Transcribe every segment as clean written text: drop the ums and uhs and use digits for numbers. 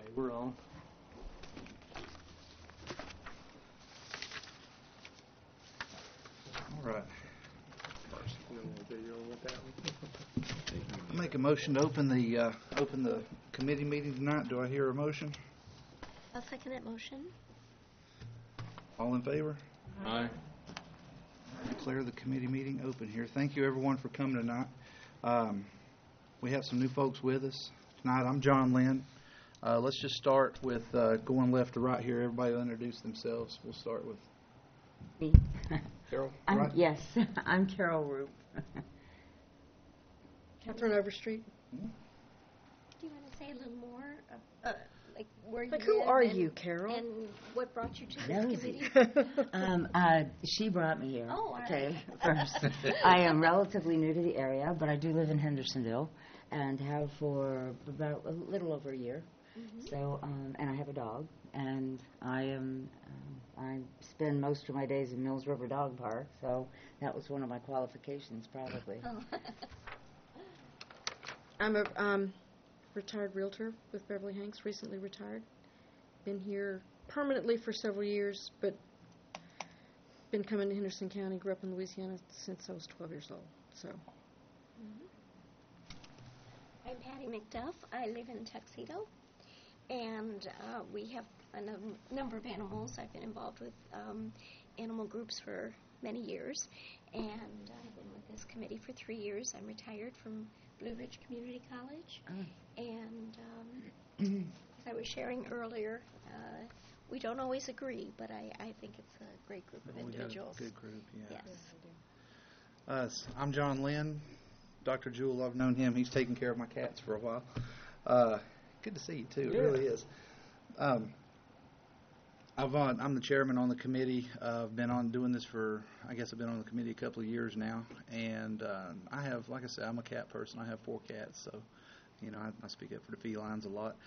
We're on. All right. I make a motion to open the committee meeting tonight. Do I hear a motion? I'll second that motion. All in favor? Aye. I declare the committee meeting open here. Thank you, everyone, for coming tonight. We have some new folks with us tonight. I'm John Lynn. Let's just start with going left to right here. Everybody will introduce themselves. We'll start with Me. Carol. I'm, yes, I'm Carol Roop. Catherine Overstreet. Do you want to say a little more, like where you Like, who live are and- you, Carol? And what brought you to Nosy. this committee? She brought me here. Oh, all okay, right. first. I am relatively new to the area, but I do live in Hendersonville and have for about a little over a year. So, and I have a dog, and I spend most of my days in Mills River Dog Park, so that was one of my qualifications, probably. Oh. I'm a retired realtor with Beverly Hanks, recently retired. Been here permanently for several years, but been coming to Henderson County, grew up in Louisiana since I was 12 years old. So, I'm Patty McDuff. I live in Tuxedo, and we have a number of animals. I've been involved with animal groups for many years, and I've been with this committee for 3 years. I'm retired from Blue Ridge Community College, and as I was sharing earlier, we don't always agree, but I think it's a great group of individuals. We have a good group, yeah. Yes. I'm John Lynn. Dr. Jewell, I've known him. He's taken care of my cats for a while. Good to see you, too. It really is. I'm the chairman on the committee. I've been on doing this for, I guess I've been on the committee a couple of years now. And I have, like I said, I'm a cat person. I have 4 cats, so, I speak up for the felines a lot.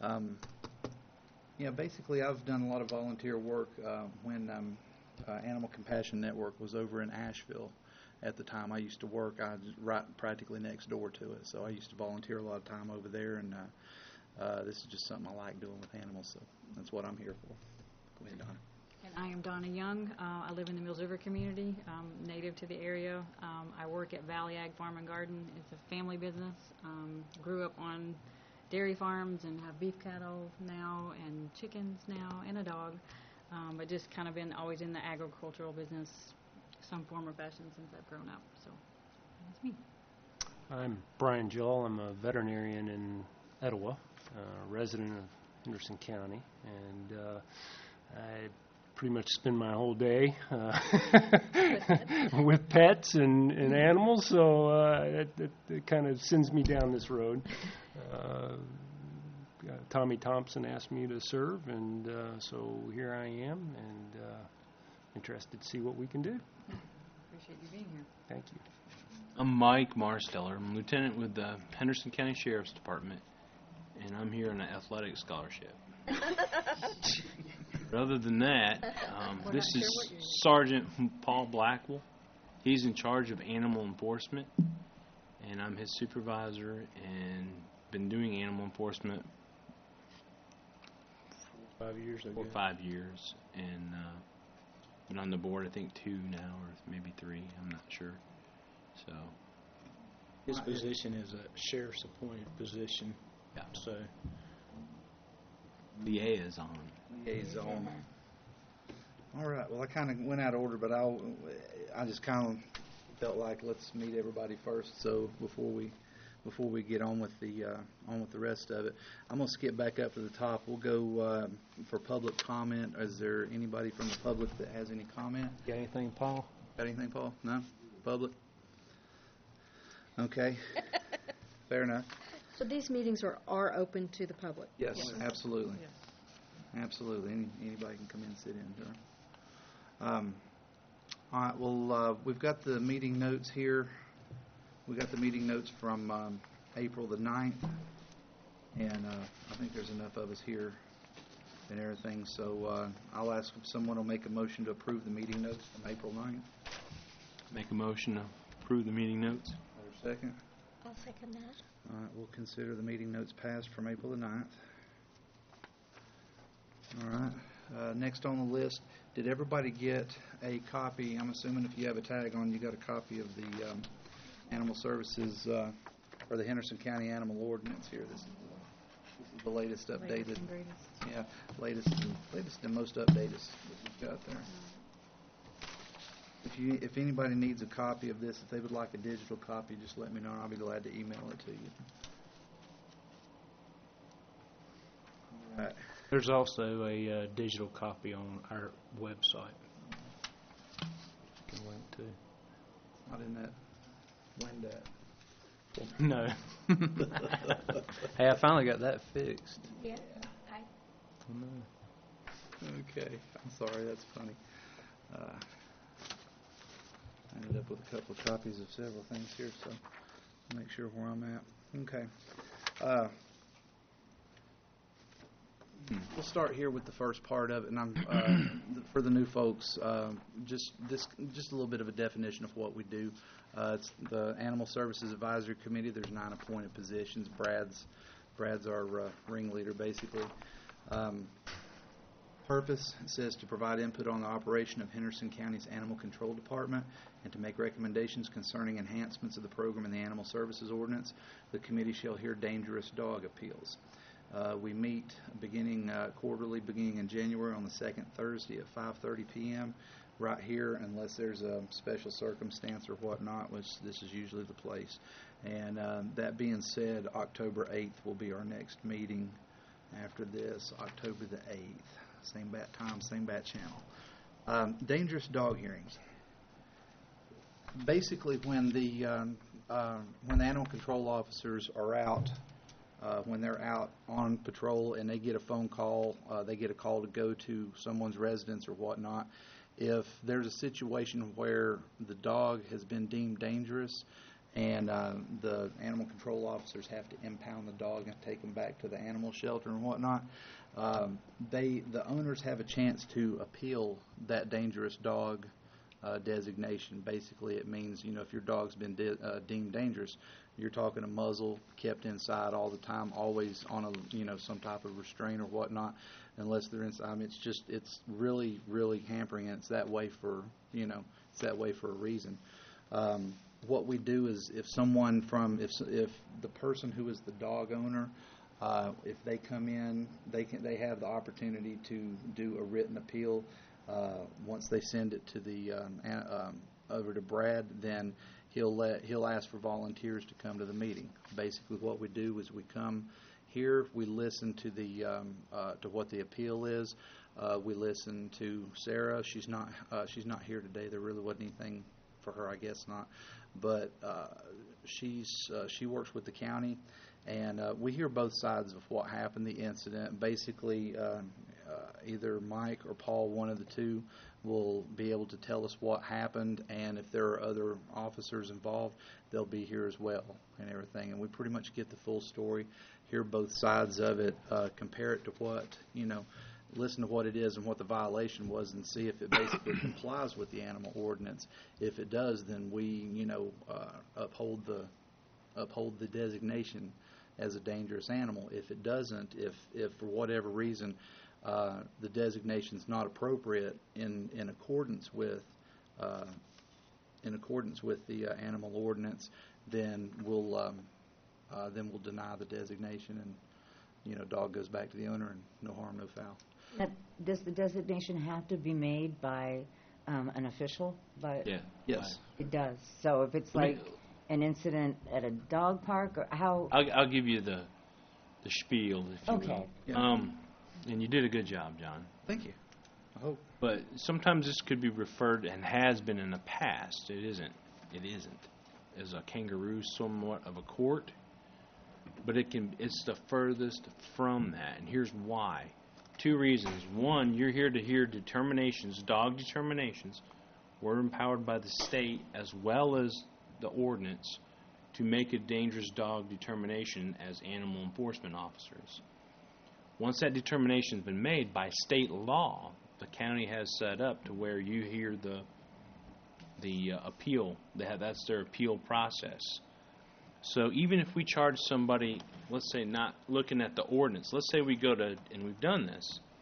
Basically, I've done a lot of volunteer work when Animal Compassion Network was over in Asheville. At the time I used to work, I was right practically next door to it, so I used to volunteer a lot of time over there, and this is just something I like doing with animals, so that's what I'm here for. Go ahead, Donna. And I am Donna Young. I live in the Mills River community, native to the area. I work at Valley Ag Farm and Garden. It's a family business. Grew up on dairy farms and have beef cattle now and chickens now and a dog, but just kind of been always in the agricultural business some form or fashion since I've grown up. So that's me. I'm Brian Joel. I'm a veterinarian in Etowah, resident of Henderson County, and I pretty much spend my whole day with pets and animals, so it kind of sends me down this road. Tommy Thompson asked me to serve, and so here I am, and interested to see what we can do. Appreciate you being here. Thank you. I'm Mike Marsteller. I'm a lieutenant with the Henderson County Sheriff's Department, and I'm here on an athletic scholarship. But other than that, this is Sergeant Paul Blackwell. He's in charge of animal enforcement, and I'm his supervisor, and been doing animal enforcement 5 years ago. for 5 years, and been on the board, I think 2 now, or maybe 3. I'm not sure. So his position is a sheriff's appointed position. Yeah. So liaison. All right. Well, I kind of went out of order, but I just kind of felt like let's meet everybody first. So before we get on with the rest of it, I'm gonna skip back up to the top. We'll go for public comment. Is there anybody from the public that has any comment? Got anything, Paul? Got anything, Paul? No? Public? Okay. Fair enough. so these meetings are open to the public. Yes, absolutely. Absolutely. Anybody can come in and sit in. Sure. All right. Well, we've got the meeting notes here. We got the meeting notes from April the 9th, and I think there's enough of us here and everything. So I'll ask if someone will make a motion to approve the meeting notes from April 9th. Make a motion to approve the meeting notes. Second. I'll second that. All right. We'll consider the meeting notes passed from April the 9th. All right. Next on the list, did everybody get a copy? I'm assuming if you have a tag on, you got a copy of the Animal Services or the Henderson County Animal Ordinance here. This is the latest updated. Latest and greatest. Yeah, latest and most updated that we've got there. If anybody needs a copy of this, if they would like a digital copy, just let me know, and I'll be glad to email it to you. All right. There's also a digital copy on our website. You can link to. Not in that Wendat. No. Hey, I finally got that fixed. Yeah. Oh, no. Okay, I'm sorry, that's funny. I ended up with a couple of copies of several things here, so I'll make sure where I'm at. Okay. We'll start here with the first part of it, and I'm for the new folks, just a little bit of a definition of what we do. It's the Animal Services Advisory Committee. There's 9 appointed positions. Brad's our ringleader, basically. Purpose says to provide input on the operation of Henderson County's Animal Control Department and to make recommendations concerning enhancements of the program in the Animal Services Ordinance. The committee shall hear dangerous dog appeals. We meet quarterly beginning in January on the second Thursday at 5:30 p.m. right here, unless there's a special circumstance or whatnot, which this is usually the place. And that being said, October 8th will be our next meeting after this, October the 8th. Same bat time, same bat channel. Dangerous dog hearings. Basically, when the animal control officers are out, when they're out on patrol and they get a phone call, they get a call to go to someone's residence or whatnot, if there's a situation where the dog has been deemed dangerous and the animal control officers have to impound the dog and take him back to the animal shelter and whatnot, the owners have a chance to appeal that dangerous dog designation. Basically, it means, if your dog's been deemed dangerous, you're talking a muzzle, kept inside all the time, always on a some type of restraint or whatnot, unless they're inside. I mean, it's really, really hampering, and it's that way for a reason. What we do is if the person who is the dog owner, if they come in, they have the opportunity to do a written appeal. Once they send it to the over to Brad, then he'll ask for volunteers to come to the meeting. Basically, what we do is we come here, we listen to to what the appeal is. We listen to Sarah. She's not here today. There really wasn't anything for her, I guess not. But she works with the county, and we hear both sides of what happened, the incident. Basically, either Mike or Paul, one of the two, will be able to tell us what happened, and if there are other officers involved, they'll be here as well and everything. And we pretty much get the full story, hear both sides of it, compare it to listen to what it is and what the violation was, and see if it basically complies with the animal ordinance. If it does, then we, uphold the designation as a dangerous animal. If it doesn't, if for whatever reason the designation is not appropriate in accordance with the animal ordinance, then we'll deny the designation, and dog goes back to the owner, and no harm, no foul. Now, does the designation have to be made by an official? Yeah. Yes. It does. So if it's like an incident at a dog park, or how? I'll give you the spiel, if you will. Okay. Yeah. And you did a good job, John. Thank you. I hope. But sometimes this could be referred, and has been in the past. It isn't. As a kangaroo, somewhat of a court. But it's the furthest from that, and here's why. 2 reasons. One, you're here to hear determinations, dog determinations. We're empowered by the state as well as the ordinance to make a dangerous dog determination as animal enforcement officers. Once that determination has been made by state law, the county has set up to where you hear the appeal. That's their appeal process. So even if we charge somebody, let's say not looking at the ordinance, let's say we go to, and we've done this,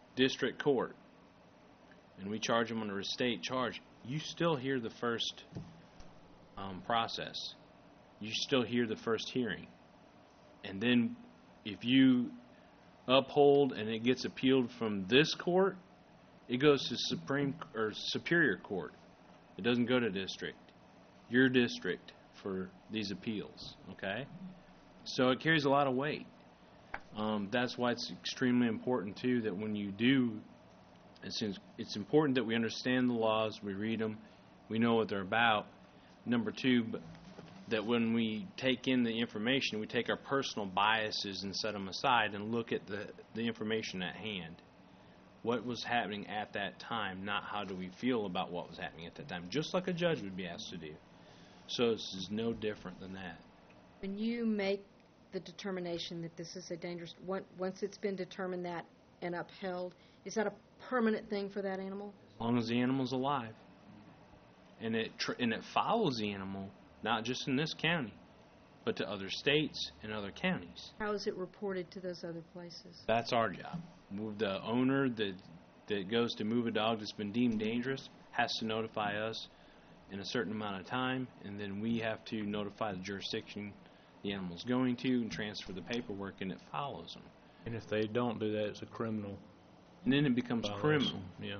district court and we charge them under a state charge, you still hear the first process. You still hear the first hearing. And then if you uphold and it gets appealed from this court, it goes to Supreme or Superior Court. It doesn't go to district. Your district for these appeals, okay? So it carries a lot of weight. That's why it's extremely important, too, that when you do, it's important that we understand the laws, we read them, we know what they're about. Number two, that when we take in the information, we take our personal biases and set them aside and look at the information at hand. What was happening at that time, not how do we feel about what was happening at that time, just like a judge would be asked to do. So this is no different than that. When you make the determination that this is a dangerous, once it's been determined that and upheld, is that a permanent thing for that animal? As long as the animal's alive. And it follows the animal, not just in this county, but to other states and other counties. How is it reported to those other places? That's our job. The owner that goes to move a dog that's been deemed dangerous has to notify us in a certain amount of time, and then we have to notify the jurisdiction the animal's going to and transfer the paperwork, and it follows them. And if they don't do that, it's a criminal And then it becomes violation. criminal. Yeah.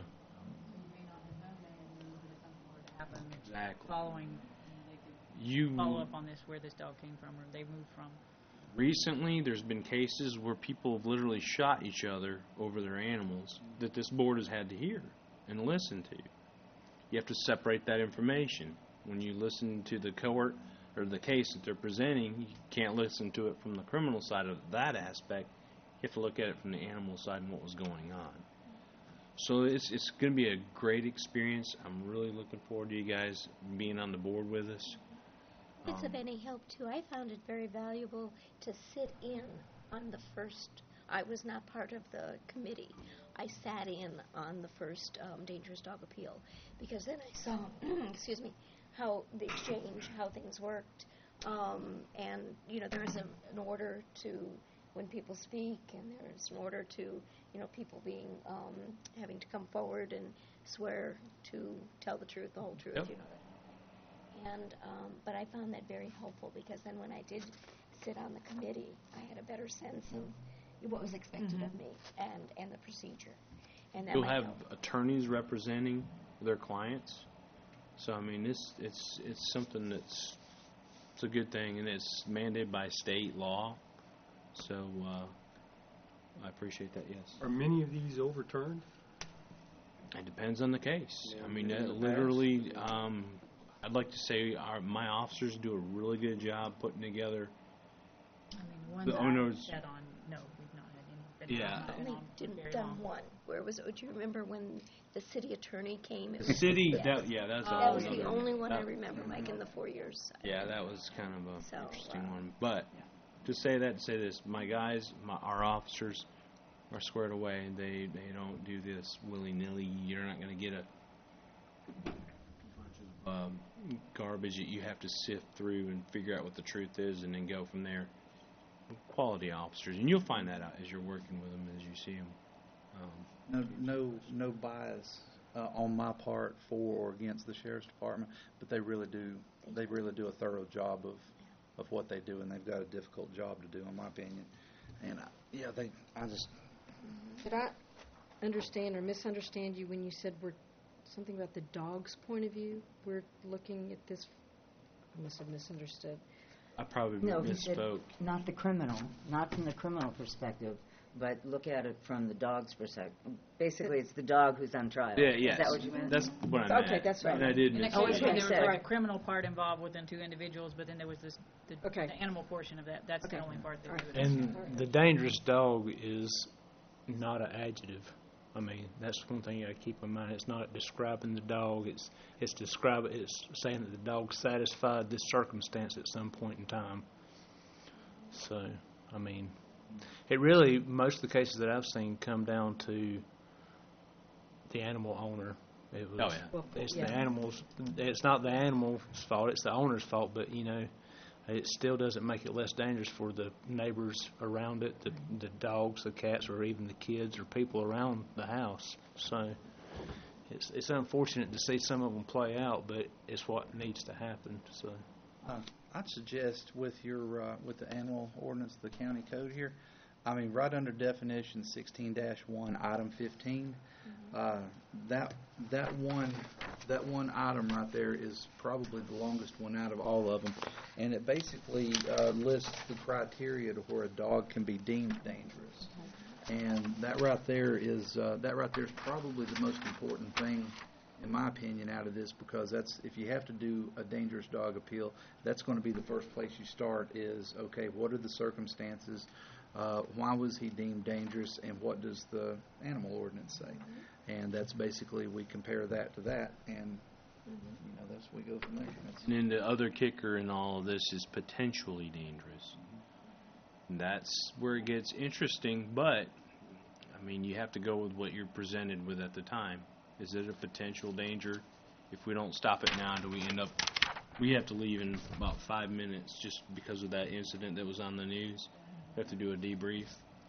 Exactly. Following, they You could follow up on this, where this dog came from or they moved from. Recently, there's been cases where people have literally shot each other over their animals that this board has had to hear and listen to. You have to separate that information. When you listen to the court or the case that they're presenting, you can't listen to it from the criminal side of that aspect. You have to look at it from the animal side and what was going on. So it's going to be a great experience. I'm really looking forward to you guys being on the board with us. If it's of any help, too, I found it very valuable to sit in on the first. I was not part of the committee. I sat in on the first dangerous dog appeal because then I saw, excuse me, how the exchange, how things worked. And, you know, there's an order to when people speak, and there's an order to, you know, people being, having to come forward and swear to tell the truth, the whole truth, Yep. you know that. And, but I found that very helpful because then when I did sit on the committee, I had a better sense of what was expected of me and the procedure. And that You'll might have help. attorneys representing their clients. So I mean, it's something it's a good thing, and it's mandated by state law. So I appreciate that. Yes, Are many of these overturned? it depends on the case. Yeah, I mean, in the literally, I'd like to say my officers do a really good job putting together. I mean, one The that owners- I sat on, no, we've not had any. Yeah. I've only done one. Where was it? Do you remember when the city attorney came? It The was- city, Yes. that's That was another- the only one I that- remember, Mike, in the 4 years. Yeah, that was kind of a So, interesting one. But to say this, my guys, our officers are squared away. They don't do this willy-nilly. You're not going to get a bunch of garbage that you have to sift through and figure out what the truth is and then go from there. Quality officers, and you'll find that out as you're working with them, as you see them. No bias on my part for or against the sheriff's department, but they really do a thorough job of what they do, and they've got a difficult job to do, in my opinion. And I just Did I understand or misunderstand you when you said we're something about the dog's point of view? We're looking at this. I must have misunderstood. I probably No, he said misspoke. not the criminal, not from the criminal perspective, but look at it from the dog's perspective. Basically, it's the dog who's on trial. Yeah, Is yes. that what you meant? That's what I meant. Okay, that's right. And I did In the miss case, that's that. what I there was said. like a criminal part involved within two individuals, but then there was the animal portion of that. That's the Okay. only part that All we right. would And the dangerous dog is not an adjective. I mean, that's one thing you got to keep in mind. It's not describing the dog. It's saying that the dog satisfied this circumstance at some point in time. So, I mean, it really, most of the cases that I've seen come down to the animal owner. It was, Oh, yeah. Well, It's yeah. the animals. It's not the animal's fault. It's the owner's fault. But you know, it still doesn't make it less dangerous for the neighbors around it, the dogs, the cats, or even the kids or people around the house. So it's unfortunate to see some of them play out, but it's what needs to happen. So I'd suggest with the animal ordinance, the county code here, I mean, right under definition 16-1, item 15, that one item right there is probably the longest one out of all of them, and it basically lists the criteria to where a dog can be deemed dangerous. And that right there is probably the most important thing, in my opinion, out of this, because that's, if you have to do a dangerous dog appeal, that's going to be the first place you start is, okay, what are the circumstances, why was he deemed dangerous, and what does the animal ordinance say? And that's basically, we compare that to that, and that's we go from there. And then the other kicker in all of this is potentially dangerous. And that's where it gets interesting, but I mean, you have to go with what you're presented with at the time. Is it a potential danger? If we don't stop it now, do we end up, we have to leave in about 5 minutes just because of that incident that was on the news. We have to do a debrief.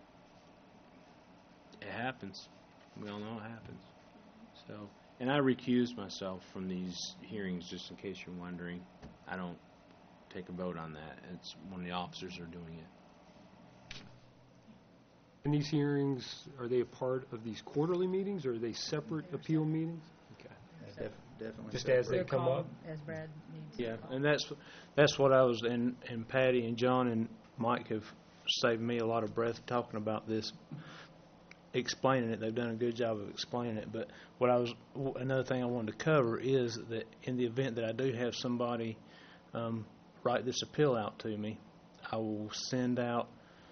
It happens. We all know it happens. So, and I recuse myself from these hearings just in case you're wondering. I don't take a vote on that. It's when the officers are doing it. And these hearings, are they a part of these quarterly meetings, or are they separate appeal meetings? Okay. Definitely. Just as they They're come called up? as Brad needs. yeah, and that's what I was, and Patty and John and Mike have saved me a lot of breath talking about this, explaining it. They've done a good job of explaining it. But another thing I wanted to cover is that in the event that I do have somebody write this appeal out to me, I will send out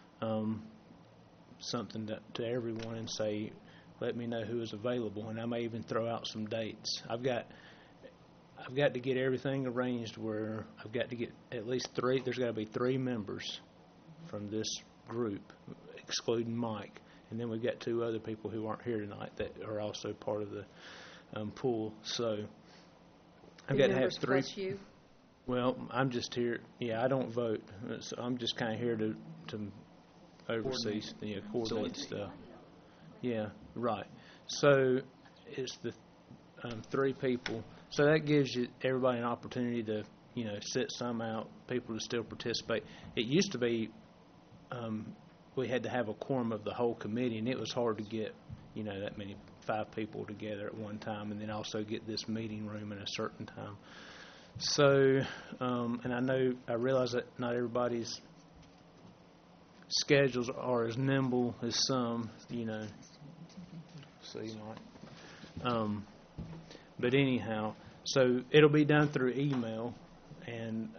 something to everyone and say, let me know who is available, and I may even throw out some dates. I've got to get everything arranged where I've got to get at least 3. There's got to be 3 members from this group, excluding Mike, and then we've got 2 other people who aren't here tonight that are also part of the pool. So I've got to have 3. Plus you. Well, I'm just here. Yeah, I don't vote, so I'm just kind of here to oversee, coordinate stuff. Yeah, right. So it's the 3 people. So that gives everybody an opportunity to, sit some out, people to still participate. It used to be we had to have a quorum of the whole committee, and it was hard to get, that many 5 people together at one time, and then also get this meeting room in a certain time. So, and I realize that not everybody's schedules are as nimble as some, so you might. But anyhow, so it'll be done through email, and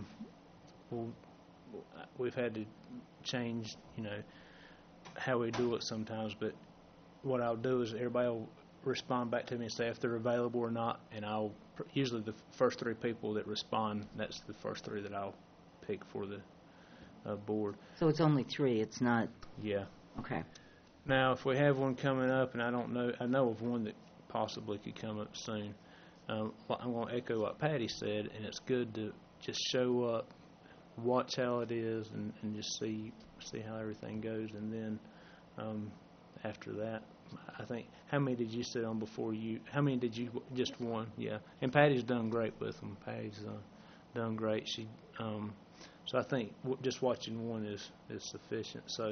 we've had to change, how we do it sometimes. But what I'll do is everybody will respond back to me and say if they're available or not, and I'll usually the first 3 people that respond, that's the first 3 that I'll pick for the board. So it's only 3. It's not. Yeah. Okay. Now, if we have one coming up, and I know of one that possibly could come up soon. I'm going to echo what Patty said, and it's good to just show up, watch how it is, and just see how everything goes, and then after that, I think, how many did you sit on before you? How many did you? Just one, yeah. And Patty's done great with them. Patty's done great. So I think just watching one is sufficient. So,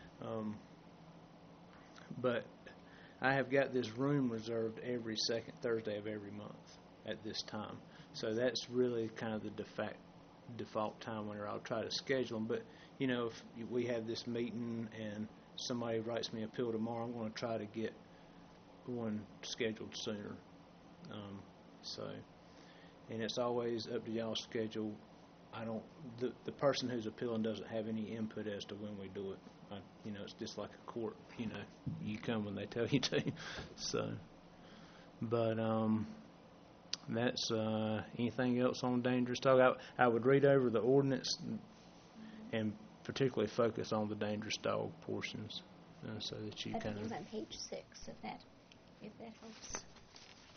but I have got this room reserved every second Thursday of every month at this time. So that's really kind of the default time when I'll try to schedule them. But, if we have this meeting and somebody writes me a appeal tomorrow, I'm going to try to get one scheduled sooner. And it's always up to y'all's schedule. The person who's appealing doesn't have any input as to when we do it. It's just like a court. You come when they tell you to. So, but that's anything else on dangerous dog. I would read over the ordinance and particularly focus on the dangerous dog portions, so that you I kind think of. it's on page 6, if that helps.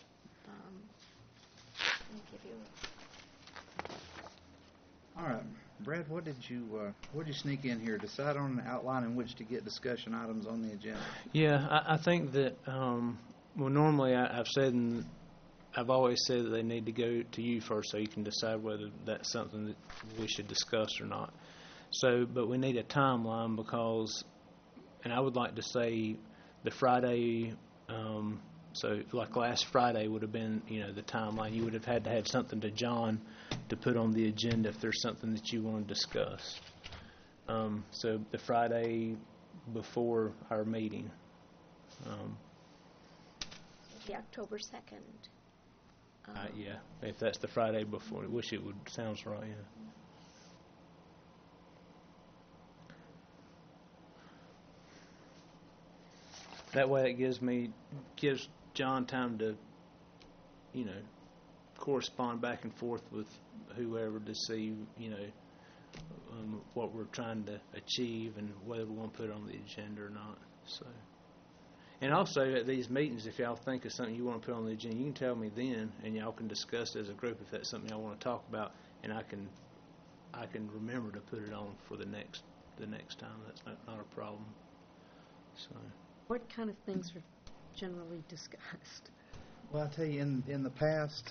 Let me give you. All right. Brad, what did you sneak in here? Decide on an outline in which to get discussion items on the agenda. Yeah, I think that, well, normally I've always said that they need to go to you first so you can decide whether that's something that we should discuss or not. So, but we need a timeline because, and I would like to say the Friday, so like last Friday would have been, the timeline. You would have had to have something to John to put on the agenda if there's something that you want to discuss. So the Friday before our meeting. The October 2nd. Yeah, if that's the Friday before. I wish it would. Sounds right, yeah. That way it gives John time to, correspond back and forth with whoever to see, what we're trying to achieve and whether we want to put it on the agenda or not. So, and also at these meetings, if y'all think of something you want to put on the agenda, you can tell me then, and y'all can discuss it as a group if that's something y'all want to talk about, and I can remember to put it on for the next time. That's not a problem. So. What kind of things are generally discussed? Well, I tell you, in the past,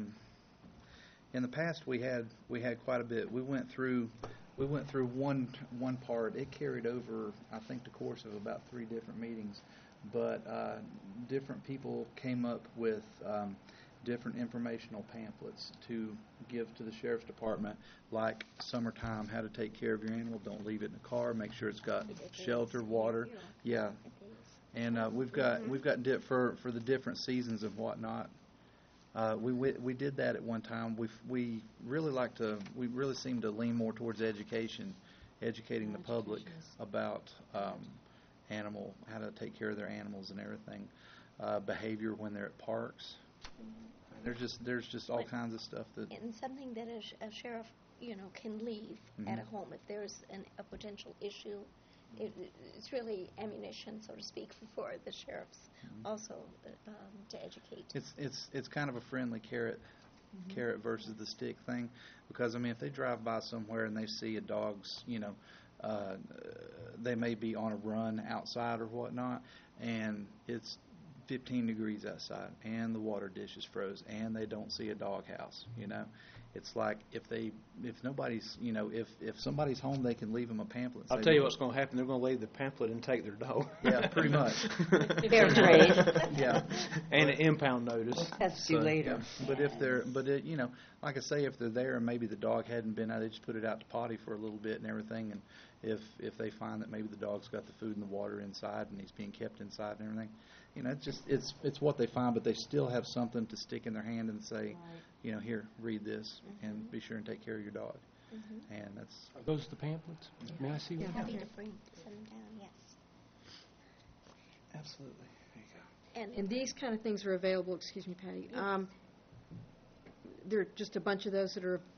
we had quite a bit. We went through one part. It carried over, I think, the course of about 3 different meetings, but different people came up with different informational pamphlets to give to the sheriff's department, like summertime, how to take care of your animal. Don't leave it in the car. Make sure it's got shelter, water. Yeah. And we've got for the different seasons and whatnot. We did that at one time. We really seem to lean more towards educating the public about how to take care of their animals and everything, behavior when they're at parks. There's just all kinds of stuff that. And something that a sheriff can leave at a home if there's a potential issue. It's really ammunition, so to speak, for the sheriffs also to educate. It's kind of a friendly carrot versus the stick thing, because if they drive by somewhere and they see a dog's, they may be on a run outside or whatnot, and it's 15 degrees outside, and the water dish is froze, and they don't see a doghouse. It's like if somebody's home, they can leave them a pamphlet. I'll tell you what's going to happen. They're going to leave the pamphlet and take their dog. Yeah, pretty much. Fair trade. Yeah. And an impound notice. That's you later. Yeah. But like I say, if they're there and maybe the dog hadn't been out, they just put it out to potty for a little bit and everything. And if they find that maybe the dog's got the food and the water inside and he's being kept inside and everything, it's what they find, but they still have something to stick in their hand and say, here, read this and be sure and take care of your dog. And that's. Are those the pamphlets? May I see one? Happy to send them down, yes. Absolutely. There you go. And these kind of things are available, excuse me, Patty. There are just a bunch of those that are.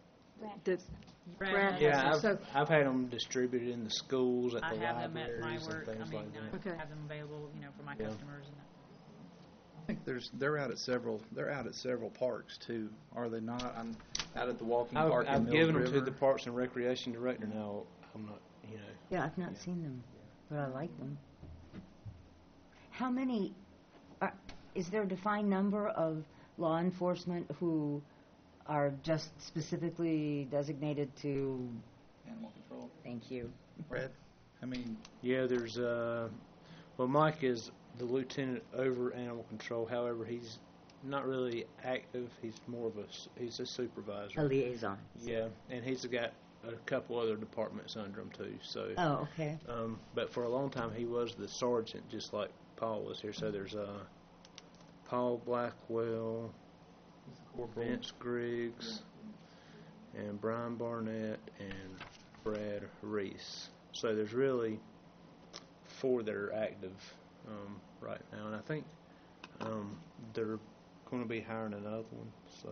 Yeah, I've had them distributed in the schools, at the libraries. I have them at my work. And things like that. I have them available, for my customers. And I think they're out at several parks too, are they not? I'm out at the walking park in I've Mills given River. them to the Parks and Recreation Director. Now I'm not, Yeah, I've not seen them, but I like them. How many? Is there a defined number of law enforcement who are just specifically designated to Animal control. Thank you. Brad, Yeah, there's Mike is the lieutenant over animal control. However, he's not really active. He's more of he's a supervisor. A liaison. Yeah, and he's got a couple other departments under him too. So. Oh, okay. But for a long time he was the sergeant, just like Paul was here. So there's Paul Blackwell, Vince Griggs, and Brian Barnett, and Brad Reese. So there's really 4 that are active right now, and I think they're going to be hiring another one. So,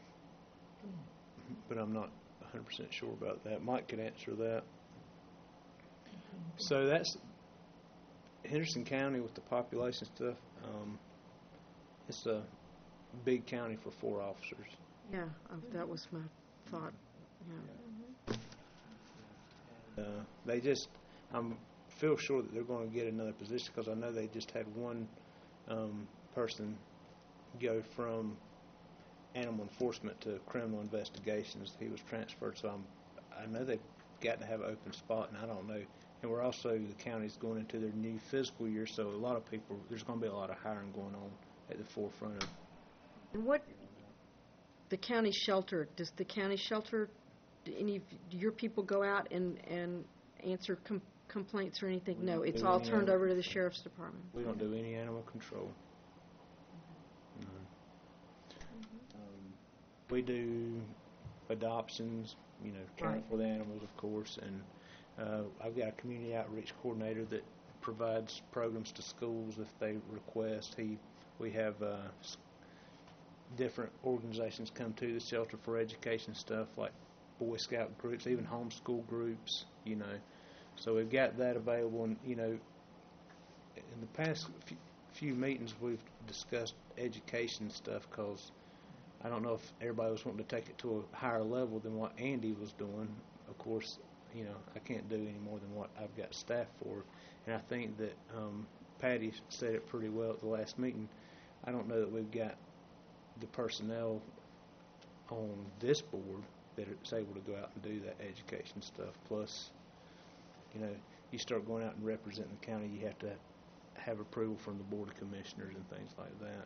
but I'm not 100% sure about that. Mike could answer that. So that's Henderson County with the population stuff. It's a big county for 4 officers. Yeah, that was my thought. Yeah. They just, feel sure that they're going to get another position because I know they just had one person go from animal enforcement to criminal investigations. He was transferred, so I know they've got to have an open spot, and I don't know. And we're also, the county's going into their new fiscal year, so a lot of people, there's going to be a lot of hiring going on at the forefront of. And what, the county shelter, does the county shelter, do your people go out and answer complaints or anything? We No, don't it's do all any turned animal- over to the sheriff's department. We don't do any animal control. No. We do adoptions, caring Right. for the animals, of course, and I've got a community outreach coordinator that provides programs to schools if they request. We have different organizations come to the shelter for education stuff, like Boy Scout groups, even homeschool groups, So we've got that available, and, in the past few meetings we've discussed education stuff because I don't know if everybody was wanting to take it to a higher level than what Andy was doing. Of course, I can't do any more than what I've got staff for. And I think that Patty said it pretty well at the last meeting. I don't know that we've got the personnel on this board that is able to go out and do that education stuff. Plus, you start going out and representing the county, you have to have approval from the Board of Commissioners and things like that.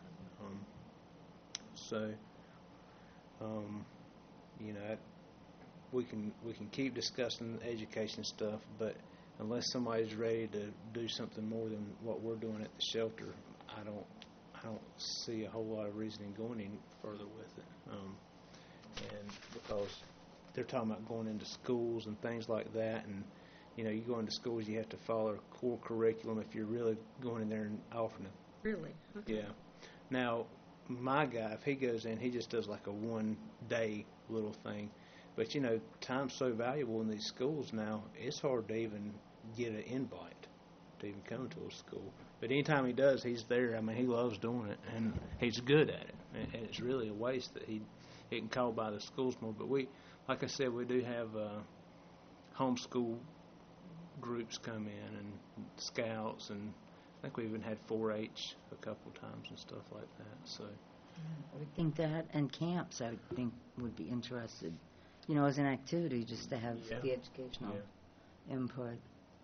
We can keep discussing the education stuff, but unless somebody's ready to do something more than what we're doing at the shelter, I don't see a whole lot of reason in going any further with it. And because they're talking about going into schools and things like that, and you go into schools, you have to follow a core curriculum if you're really going in there and offering it. Really? Okay. Yeah. Now, my guy, if he goes in, he just does like a one-day little thing. But, time's so valuable in these schools now, it's hard to even get an invite to even come to a school. But anytime he does, he's there. I mean, he loves doing it, and he's good at it. And it's really a waste that he can call by the schools more. But like I said, we do have homeschool groups come in and scouts, and I think we even had 4-H a couple times and stuff like that. So I would think that, and camps, I would think, would be interested, as an activity, just to have the educational input.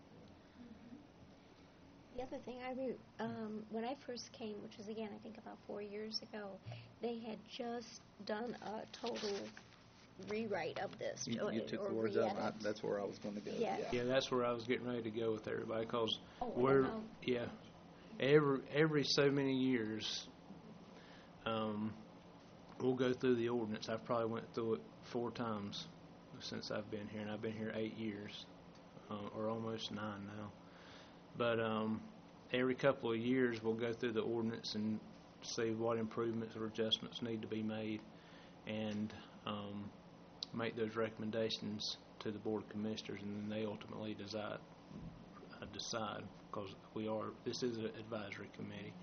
The other thing, when I first came, which was again I think about 4 years ago, they had just done a total rewrite of this. You took or the words out. re-edit. That's where I was going to go. Yeah. yeah, that's where I was getting ready to go with everybody, because Oh, every so many years, we'll go through the ordinance. I've probably went through it 4 times since I've been here, and I've been here 8 years, or almost 9 now. But every couple of years, we'll go through the ordinance and see what improvements or adjustments need to be made, and make those recommendations to the Board of Commissioners, and then they ultimately decide because this is an advisory committee.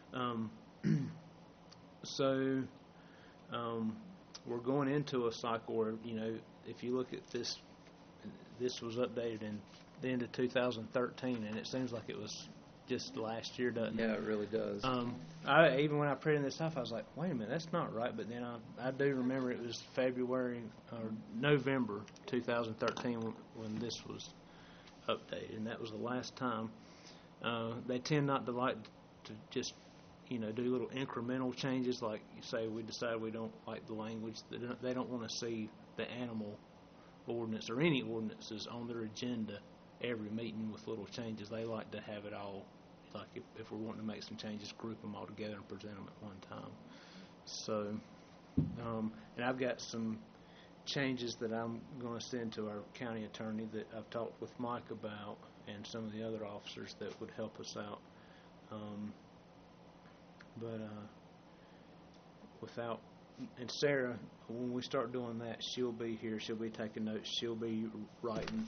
So we're going into a cycle where, if you look at this was updated in the end of 2013, and it seems like it was just last year, doesn't it? Yeah, it really does. Even when I printed this off, I was like, wait a minute, that's not right. But then I do remember it was February or November 2013 when this was updated, and that was the last time. They tend not to like to just, do little incremental changes, like you say, we decide we don't like the language. They don't want to see the animal ordinance or any ordinances on their agenda every meeting with little changes. They like to have it all, like if we're wanting to make some changes, group them all together and present them at one time. So, and I've got some changes that I'm going to send to our county attorney that I've talked with Mike about, and some of the other officers that would help us out. And Sarah, when we start doing that, she'll be here. She'll be taking notes. She'll be writing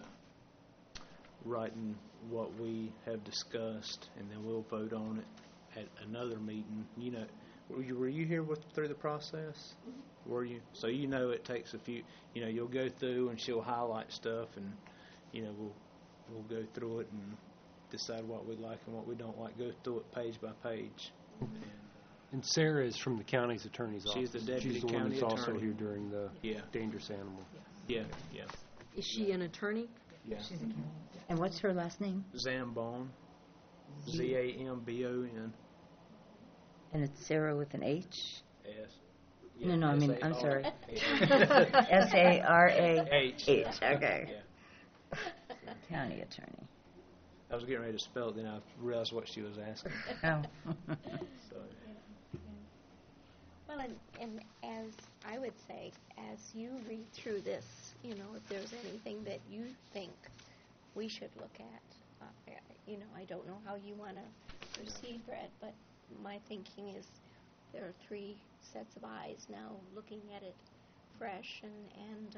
what we have discussed, and then we'll vote on it at another meeting. Were you here through the process? Were you? So it takes a few. You'll go through and she'll highlight stuff, and we'll go through it and decide what we like and what we don't like. Go through it page by page. And Sarah is from the county's attorney's office. She's the deputy She's the one county that's also attorney. here during the Yeah. dangerous animal. Yeah. Is she an attorney? Yeah. And what's her last name? Zambon. Zambon. And it's Sarah with an H? S. No, I mean, I'm sorry. S-A-R-A-H. S-A-R-A-H. H. Okay. Yeah. County attorney. I was getting ready to spell it, then I realized what she was asking. Oh. So, Well, and as I would say, as you read through this, if there's anything that you think we should look at, I don't know how you want to proceed, Brett, but my thinking is there are 3 sets of eyes now looking at it fresh, and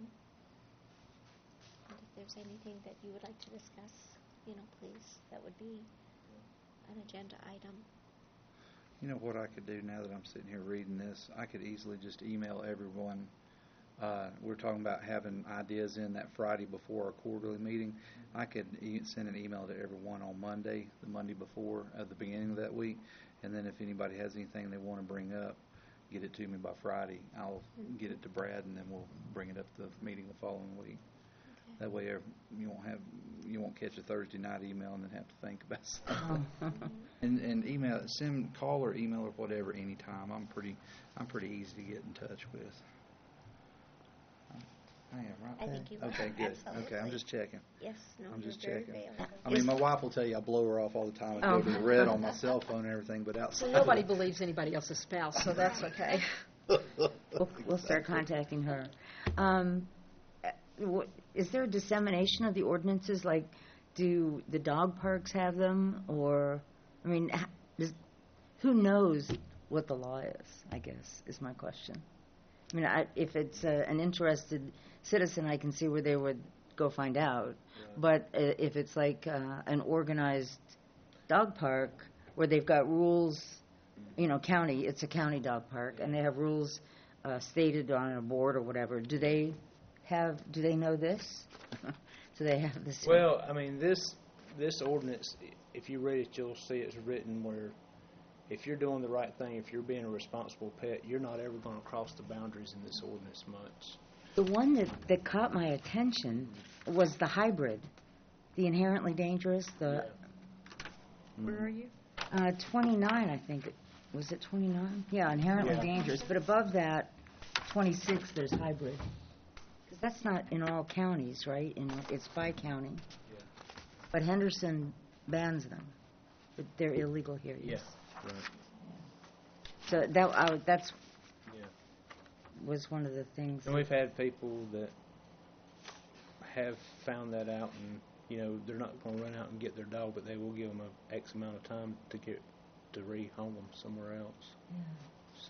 if there's anything that you would like to discuss, please, that would be an agenda item. You know what I could do now that I'm sitting here reading this? I could easily just email everyone. We're talking about having ideas in that Friday before our quarterly meeting. I could send an email to everyone on Monday, the Monday before, at the beginning of that week, and then if anybody has anything they want to bring up, get it to me by Friday. I'll get it to Brad, and then we'll bring it up to the meeting the following week. Okay. That way, you won't catch a Thursday night email and then have to think about something. And email, call or email or whatever anytime. I'm pretty easy to get in touch with. I am, right? I think you are. Okay, good. Absolutely. Okay, I'm just checking. Yes, no, I'm just you're very checking. available. I mean, my wife will tell you I blow her off all the time and go to the red on my cell phone and everything, but outside. Well, nobody believes anybody else's spouse, so that's okay. We'll start contacting her. Is there a dissemination of the ordinances? Like, do the dog parks have them? Or, I mean, who knows what the law is, I guess, is my question. I mean, if it's an interested citizen, I can see where they would go find out. But if it's like an organized dog park where they've got rules, county, it's a county dog park, and they have rules stated on a board or whatever, do they know this? Do they have this? well, I mean, this ordinance, if you read it, you'll see it's written where if you're doing the right thing, if you're being a responsible pet, you're not ever going to cross the boundaries in this ordinance much. The one that caught my attention was the hybrid, the inherently dangerous, Where are you? 29, I think. Was it 29? Yeah, inherently dangerous. But above that, 26, there's hybrid. Because that's not in all counties, right? It's by county. Yeah. But Henderson bans them. But they're illegal here, yes. Right. So that's was one of the things. And we've had people that have found that out, and they're not going to run out and get their dog, but they will give them a X amount of time to rehome them somewhere else. Yeah. So.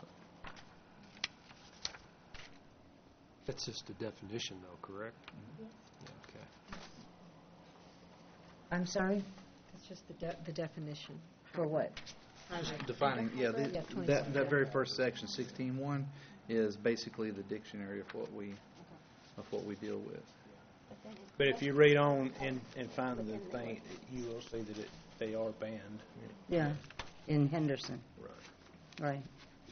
That's just a definition, though, correct? Yes. Yeah, okay. I'm sorry? That's just the definition. For what? Defining, Yeah, that 27. very first section, 16.1, is basically the dictionary of what we deal with. But then it's But if you read on and find the thing, you will see that they are banned. Yeah, in Henderson. Right. Right.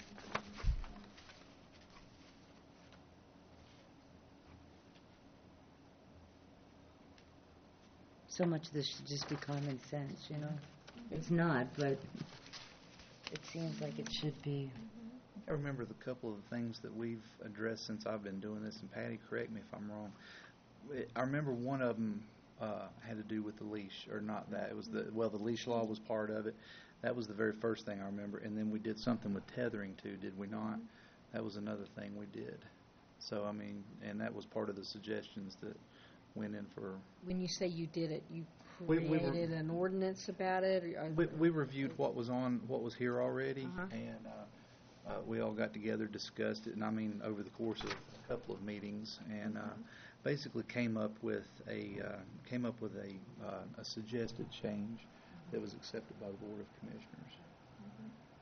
So much of this should just be common sense, It's not, but it seems like it should be. I remember the couple of things that we've addressed since I've been doing this, and Patty, correct me if I'm wrong. I remember one of them had to do with the leash, or not that. It was the leash law was part of it. That was the very first thing I remember. And then we did something with tethering too, did we not? That was another thing we did. So, I mean, and that was part of the suggestions that went in for. When you say you did it, you We created an ordinance about it? We reviewed what was here already, Uh-huh. and we all got together, discussed it, and I mean over the course of a couple of meetings, and basically came up with a suggested change that was accepted by the Board of Commissioners.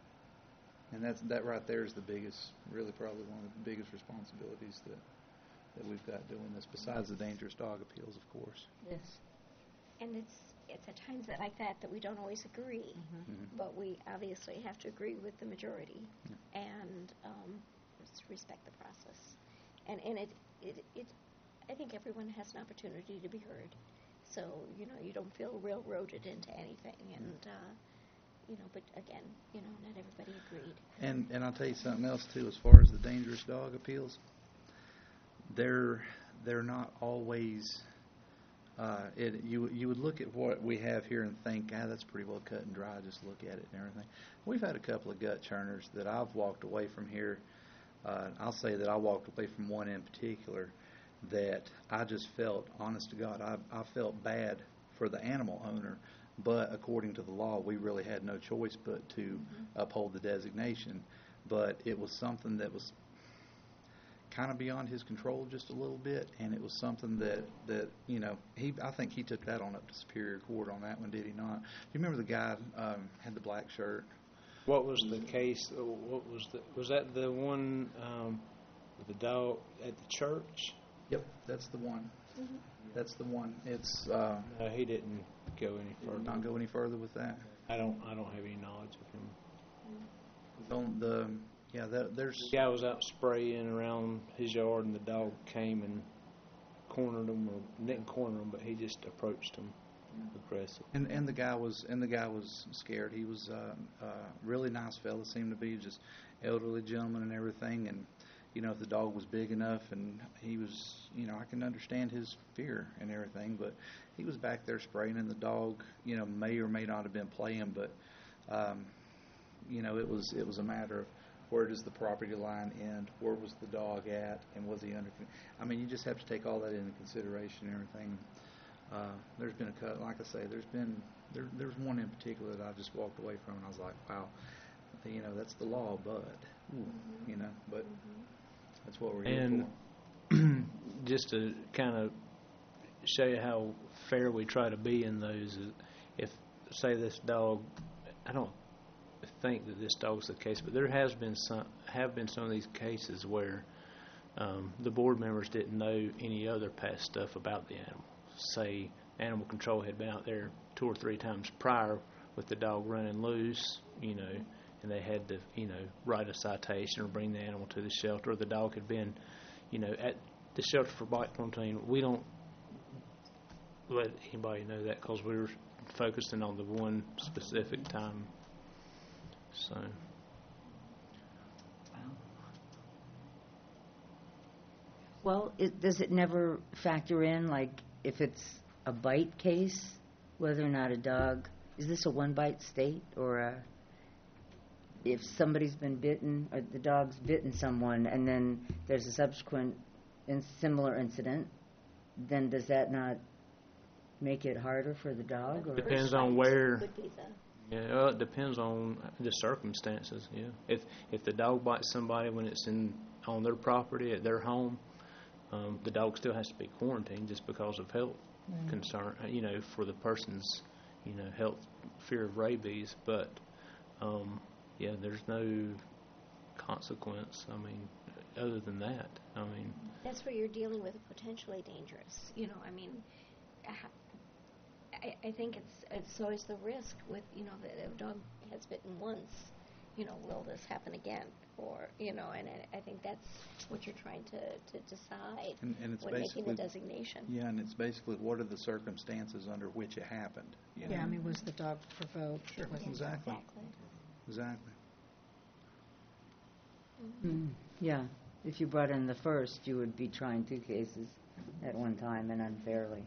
And that right there is the biggest, really probably one of the biggest responsibilities that we've got doing this, besides the dangerous dog appeals, of course. Yes. And it's at times that like that we don't always agree, but we obviously have to agree with the majority and just respect the process. And it I think everyone has an opportunity to be heard. So, you don't feel railroaded into anything. And, but again, not everybody agreed. And I'll tell you something else, too, as far as the dangerous dog appeals. They're not always, you would look at what we have here and think, that's pretty well cut and dry, just look at it and everything. We've had a couple of gut churners that I've walked away from here. I'll say that I walked away from one in particular that I just felt, honest to God, I felt bad for the animal owner, but according to the law, we really had no choice but to uphold the designation. But it was something that was kind of beyond his control just a little bit, and it was something that I think he took that on up to Superior Court on that one, did he not? You remember the guy had the black shirt? What was the case? Was that the one with the dog at the church? Yep, that's the one. That's the one. It's No, he didn't go any further. not go any further with that. I don't have any knowledge of him. There's The guy was out spraying around his yard, and the dog came and cornered him, or didn't corner him, but he just approached him aggressive. and the guy was scared. He was a really nice fella, seemed to be, just elderly gentleman and everything. And if the dog was big enough, and he was, I can understand his fear and everything, but he was back there spraying, and the dog, may or may not have been playing, but it was a matter of where does the property line end, where was the dog at, and was he under? I mean, you just have to take all that into consideration and everything. There's been like I say, there's one in particular that I just walked away from, and I was like, wow, that's the law, but but that's what we're here And just to kind of show you how fair we try to be in those, if say this dog, I don't think that this dog's the case, but there have been some of these cases where the board members didn't know any other past stuff about the animal. Say animal control had been out there 2 or 3 times prior with the dog running loose, and they had to, write a citation or bring the animal to the shelter. Or the dog had been, at the shelter for bite quarantine. We don't let anybody know that because we were focusing on the one specific time. So. Well, does it never factor in, like, if it's a bite case, whether or not a dog, is this a one-bite state, or if somebody's been bitten, or the dog's bitten someone, and then there's a subsequent similar incident, then does that not make it harder for the dog? Or? Depends on where. Would be Yeah, well, it depends on the circumstances. Yeah, if the dog bites somebody when it's on their property at their home, the dog still has to be quarantined just because of health concern. For the person's health, fear of rabies. But there's no consequence. I mean, other than that, that's where you're dealing with a potentially dangerous. I think it's always the risk with that a dog has bitten once. Will this happen again? Or and I think that's what you're trying to decide and it's when making the designation. Yeah, and it's basically what are the circumstances under which it happened. Yeah, was the dog provoked? Sure, exactly. Exactly. Mm-hmm. Yeah, if you brought in the first, you would be trying 2 cases at one time and unfairly.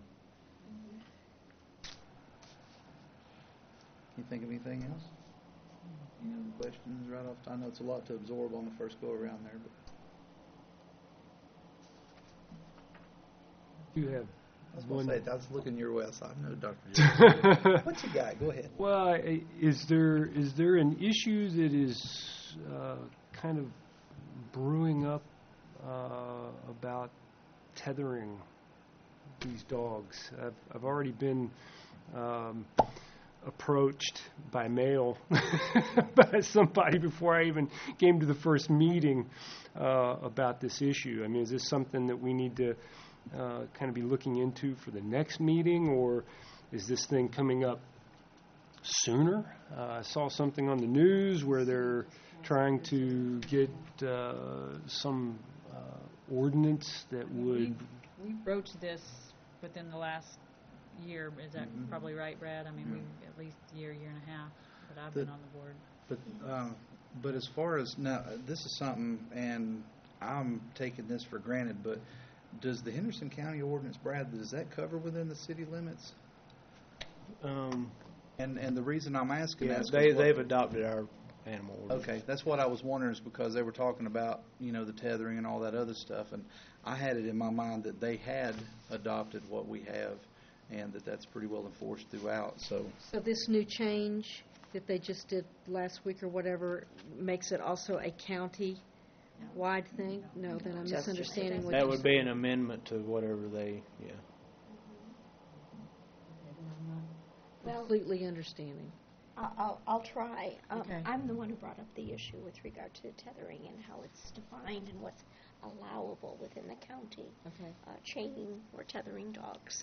Can you think of anything else? Any other questions right off? I know it's a lot to absorb on the first go around there, but You have one. I was looking your way. I know, Dr. Jones. What you got? Go ahead. Well, is there an issue that is kind of brewing up about tethering these dogs? I've already been approached by mail by somebody before I even came to the first meeting about this issue. I mean, is this something that we need to kind of be looking into for the next meeting, or is this thing coming up sooner? I saw something on the news where they're trying to get some ordinance that would... We broached this within the last year. Is that probably right, Brad? I mean, we at least year and a half that I've been on the board. But as far as now, this is something, and I'm taking this for granted, but does the Henderson County ordinance, Brad, does that cover within the city limits? And the reason I'm asking that is they've adopted our animal ordinance. Okay, that's what I was wondering, is because they were talking about, the tethering and all that other stuff, and I had it in my mind that they had adopted what we have, and that's pretty well enforced throughout. So this new change that they just did last week or whatever makes it also a county-wide thing? No, then I'm misunderstanding what that would be an amendment to whatever they, Well, completely understanding. I'll try. Okay. I'm the one who brought up the issue with regard to tethering and how it's defined and what's allowable within the county. Okay. Chaining or tethering dogs.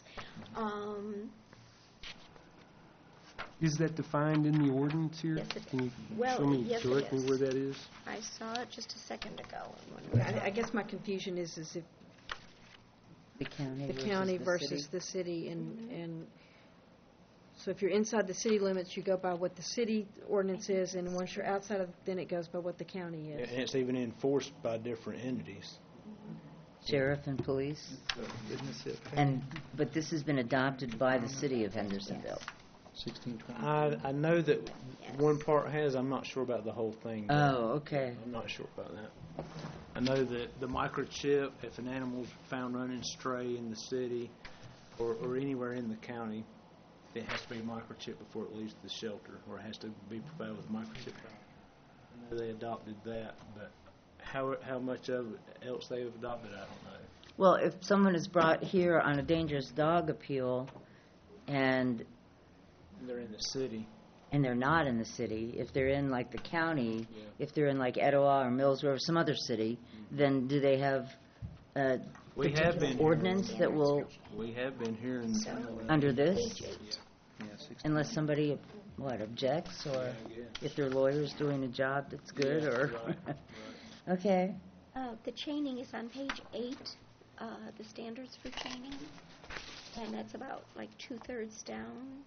Is that defined in the ordinance here? Yes, it Can you well, show me, yes, direct it me is. where that is? I saw it just a second ago. I guess my confusion is if The county the versus county the versus city. the city, and so if you're inside the city limits, you go by what the city ordinance is, and once you're outside of, then it goes by what the county is. and it's even enforced by different entities. Sheriff and police. isn't this it? But this has been adopted by the city of Hendersonville. 1620. I know that one part has. I'm not sure about the whole thing. Oh, okay. I'm not sure about that. I know that the microchip, if an animal's found running stray in the city or anywhere in the county, it has to be microchipped before it leaves the shelter, or it has to be provided with microchip. I know they adopted that, but how much of it else they've adopted, I don't know. Well, if someone is brought here on a dangerous dog appeal and They're in the city. they're not in the city, if they're in like the county, Yeah. if they're in like Etowah or Millsgrove or some other city, then do they have a We have particular been ordinance that will, We have been here in under this, Page 8. Yeah, 16. unless somebody, objects, or if their lawyer's doing a job that's good, or... right. Okay. The chaining is on page 8, the standards for chaining, and that's about like 2/3 down.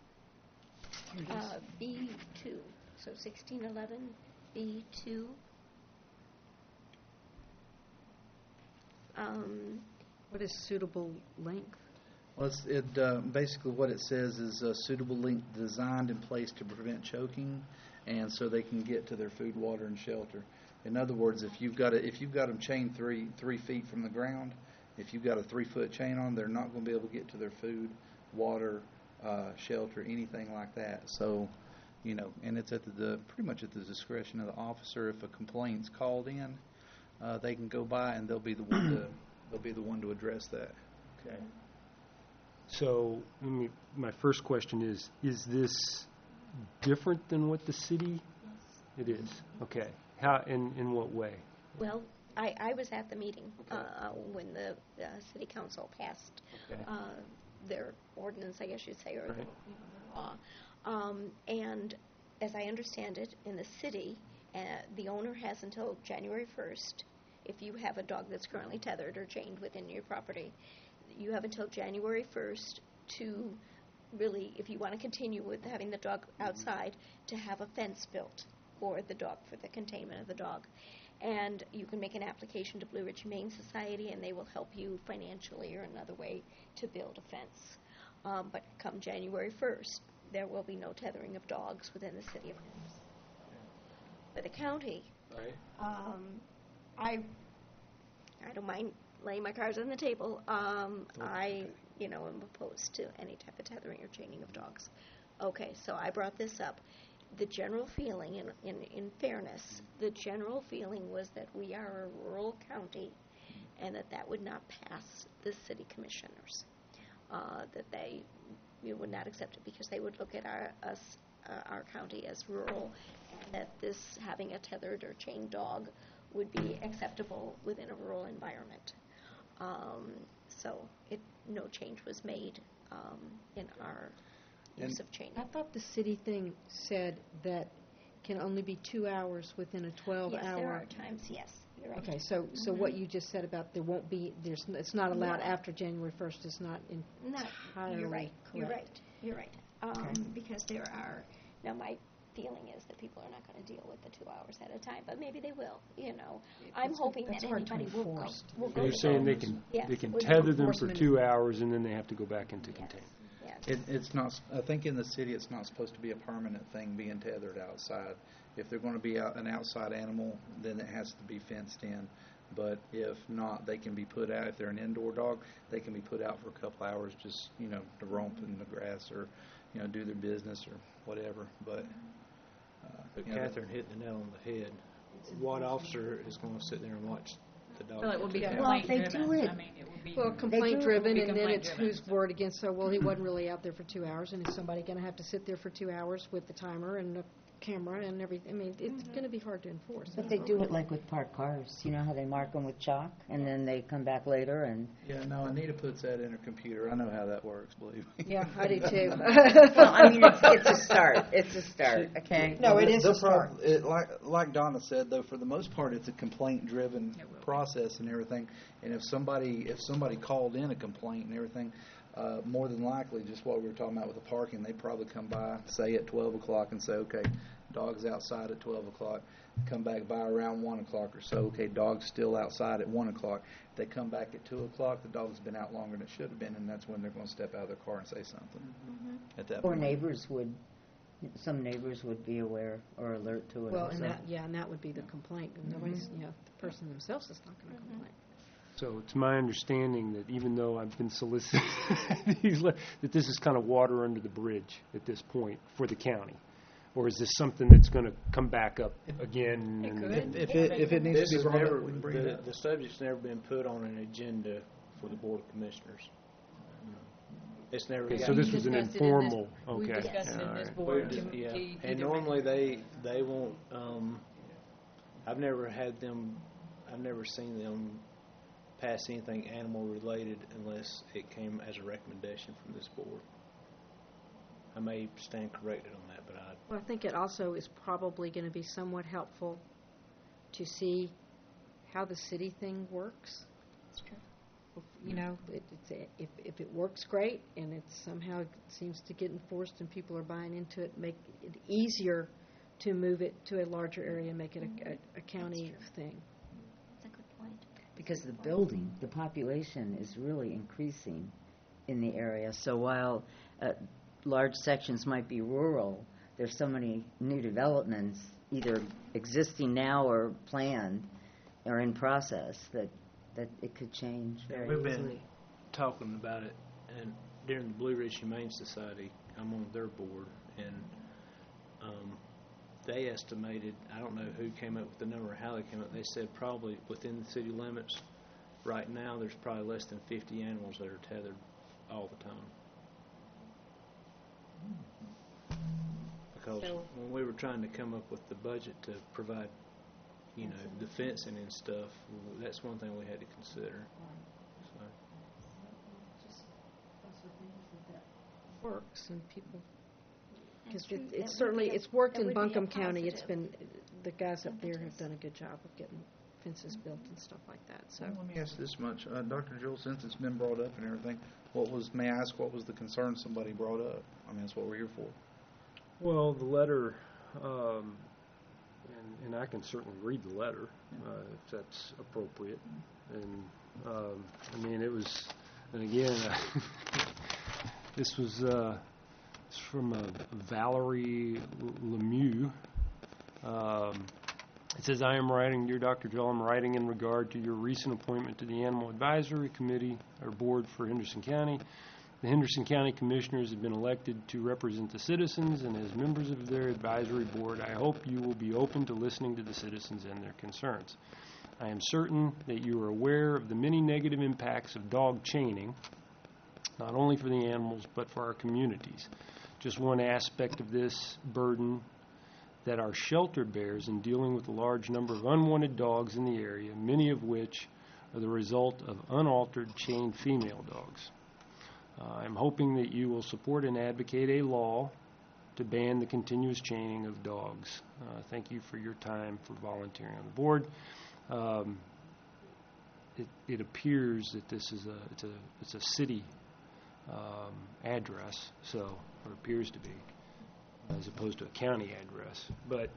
B2, so 1611 B2. What is suitable length? Well, basically what it says is a suitable length designed in place to prevent choking, and so they can get to their food, water, and shelter. In other words, if you've got them chained 3 feet from the ground, if you've got a 3-foot chain on, they're not going to be able to get to their food, water, shelter, anything like that. So, and it's pretty much at the discretion of the officer. If a complaint's called in, they can go by and they'll be the one to address that. Okay. So, my first question is this different than what the city? It is. Okay. How? In what way? Well, I was at the meeting when the city council passed Okay. their ordinance, I guess you'd say, or Right. the law. And as I understand it, in the city, the owner has until January 1st, if you have a dog that's currently tethered or chained within your property, you have until January 1st to really, if you want to continue with having the dog outside, to have a fence built for the dog, for the containment of the dog. And you can make an application to Blue Ridge Humane Society, and they will help you financially or another way to build a fence. But come January 1st, there will be no tethering of dogs within the city of Henderson. For the county, Right. I don't mind laying my cards on the table. I, am opposed to any type of tethering or chaining of dogs. Okay, so I brought this up. The general feeling, in fairness, the general feeling was that we are a rural county and that would not pass the city commissioners. That they would not accept it because they would look at our county as rural, and that this having a tethered or chained dog would be acceptable within a rural environment. So no change was made in our use of chaining. I thought the city thing said that can only be 2 hours within a 12-hour. Yes, there are times, yes, you're right. Okay, so what you just said about it's not allowed after January 1st is not entirely You're right. correct. You're right. Because there are, now my feeling is that people are not going to deal with the 2 hours at a time, but maybe they will, I'm hoping that anybody will go. They're saying they can tether them for 2 hours and then they have to go back into containment. Yes. It's not, I think in the city it's not supposed to be a permanent thing being tethered outside. If they're going to be an outside animal, then it has to be fenced in. But if not, they can be put out. If they're an indoor dog, they can be put out for a couple hours just, to romp in the grass or, do their business or whatever. But Catherine hit the nail on the head. What officer is going to sit there and watch the dog? I feel like it would be get complaint they driven. do it. I mean, it would be. Well, complaint-driven, Be and then it's complaint-driven, whose word against, he wasn't really out there for 2 hours, and is somebody going to have to sit there for 2 hours with the timer and the camera and everything? I mean, it's going to be hard to enforce. But they do it like with parked cars. You know how they mark them with chalk, and then they come back later and... yeah, no, Anita puts that in her computer. I know how that works, believe me. Yeah, I do too. Well, I mean, it's a start. It's a start, okay? No, it is The a start. like Donna said, though, for the most part, it's a complaint-driven process and everything. And if somebody called in a complaint and everything, more than likely, just what we were talking about with the parking, they probably come by, say at 12 o'clock, and say, okay, dog's outside at 12 o'clock. Come back by around 1 o'clock or so. Okay, dog's still outside at 1 o'clock. If they come back at 2 o'clock, the dog's been out longer than it should have been, and that's when they're going to step out of their car and say something. At that Or point. some neighbors would be aware or alert to it. Well, also. and that would be the complaint. Nobody's, the person themselves is not going to complain. So it's my understanding that even though I've been solicited, that this is kind of water under the bridge at this point for the county. Or is this something that's going to come back up again? If it needs This to be has brought never, up, we can bring it up. the subject's never been put on an agenda for the Board of Commissioners. It's never Okay, been. so this was an discussed it in this- informal, We okay. discussed it in all this right. board. Yeah, He and did normally they won't. I've never seen them pass anything animal related unless it came as a recommendation from this board. I may stand corrected on that, but Well, I think it also is probably going to be somewhat helpful to see how the city thing works. That's true. If it works great and it somehow seems to get enforced and people are buying into it, make it easier to move it to a larger area and make it a county thing. That's a good point. Because the population is really increasing in the area. So while large sections might be rural, there's so many new developments, either existing now or planned or in process, that it could change very we've been easily. talking about it. And during the Blue Ridge Humane Society, I'm on their board, and they estimated, I don't know who came up with the number or how they came up, they said probably within the city limits right now there's probably less than 50 animals that are tethered all the time. Because when we were trying to come up with the budget to provide, the fencing and stuff, that's one thing we had to consider. So. Works and people, because That's true. That it's would certainly, be a- it's worked that in would be a Buncombe County. It's positive. been, the guys up there have Impetus. done a good job of getting fences built and stuff like that, so. Let me ask this much, Dr. Jewell, since it's been brought up and everything, may I ask what was the concern somebody brought up? I mean, that's what we're here for. Well, the letter, and I can certainly read the letter if that's appropriate. And it was, and again, this was it's from Valerie Lemieux. It says, I am writing, dear Dr. Joel, I'm writing in regard to your recent appointment to the Animal Advisory Committee, or Board for Henderson County. The Henderson County Commissioners have been elected to represent the citizens, and as members of their advisory board, I hope you will be open to listening to the citizens and their concerns. I am certain that you are aware of the many negative impacts of dog chaining not only for the animals, but for our communities. Just one aspect of this burden that our shelter bears in dealing with a large number of unwanted dogs in the area, many of which are the result of unaltered chained female dogs. I'm hoping that you will support and advocate a law to ban the continuous chaining of dogs. Thank you for your time for volunteering on the board. It appears that this is it's a city address, so or appears to be, as opposed to a county address. But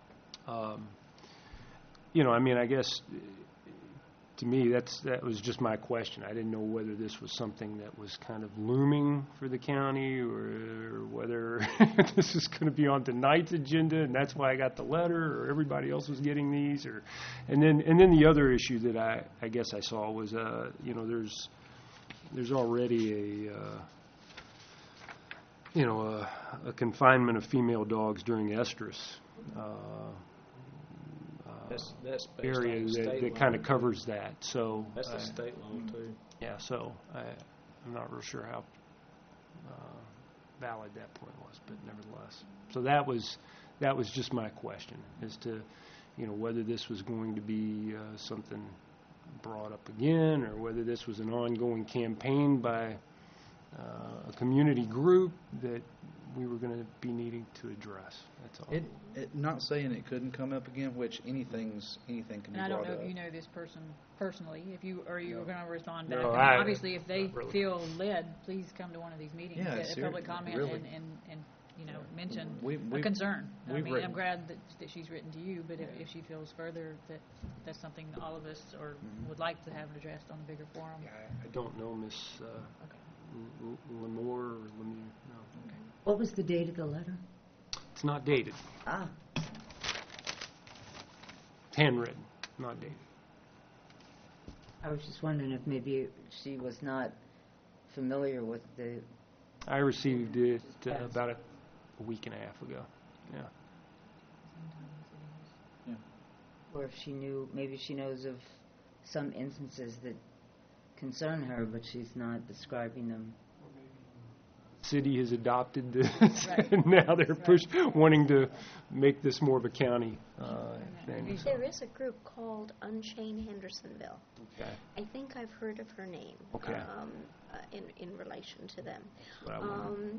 I mean, I guess to me that was just my question. I didn't know whether this was something that was kind of looming for the county, or whether this is going to be on tonight's agenda, and that's why I got the letter, or everybody else was getting these, and then the other issue that I guess I saw was there's already a confinement of female dogs during estrus. That's based area on the state that law. kind of covers that. So That's the state law too. yeah. So I'm not real sure how valid that point was, but nevertheless. So that was just my question as to whether this was going to be something brought up again, or whether this was an ongoing campaign by a community group that we were going to be needing to address. That's all. Not saying it couldn't come up again, which anything can be And brought I don't know up. if you know this person personally. If you are you going to respond back? No, I mean, obviously, if they not really. feel led, please come to one of these meetings, Yeah, get a public seriously, comment, really. and mention We- a we've- concern. I we've mean, written- I'm glad that she's written to you, but if she feels further that that's something that all of us would like to have addressed on a bigger forum. Yeah, I don't know Miss Lemore or Lemieux. No, What was the date of the letter? it's not dated. Ah, It's handwritten, not dated. I was just wondering if maybe she was not familiar with the. I received it about a week and a half ago. Yeah. Or if she knew, maybe she knows of some instances that concern her, but she's not describing them. City has adopted this, Right. and now they're wanting to make this more of a county thing. There is a group called Unchain Hendersonville. Okay. I think I've heard of her name. Okay. In relation to them. That's what I wondered.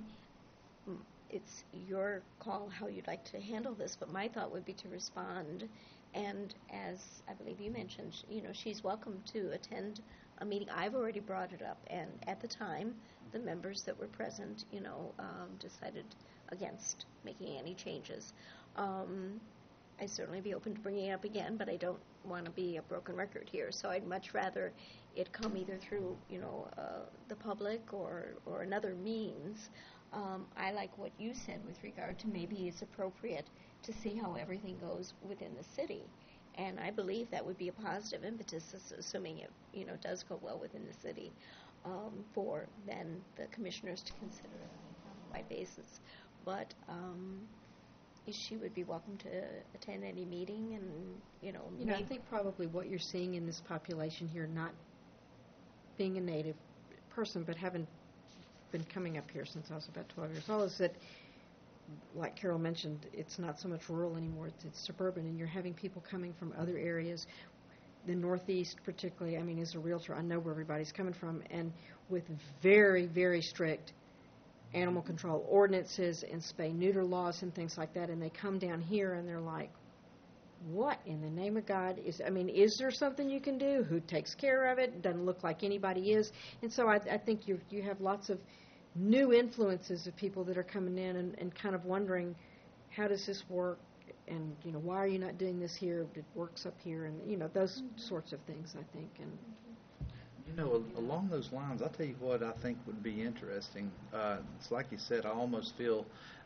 It's your call how you'd like to handle this, but my thought would be to respond. And as I believe you mentioned, she's welcome to attend a meeting. I've already brought it up, and at the time, the members that were present, decided against making any changes. I'd certainly be open to bringing it up again, but I don't want to be a broken record here. So I'd much rather it come either through, the public or another means. I like what you said with regard to maybe it's appropriate to see how everything goes within the city. And I believe that would be a positive impetus, assuming it, does go well within the city, for then the commissioners to consider it on a countywide basis. But she would be welcome to attend any meeting, and I think probably what you're seeing in this population here, not being a native person, but having been coming up here since I was about 12 years old, is that, like Carol mentioned, it's not so much rural anymore, it's suburban, and you're having people coming from other areas, the Northeast particularly. I mean, as a realtor, I know where everybody's coming from, and with very, very strict animal control ordinances and spay-neuter laws and things like that, and they come down here and they're like, what in the name of God is there something you can do? Who takes care of it? Doesn't look like anybody is. And so I think you have lots of new influences of people that are coming in and kind of wondering, how does this work? And, why are you not doing this here? It works up here. And, those sorts of things, I think. And Along those lines, I'll tell you what I think would be interesting. It's like you said, I almost feel,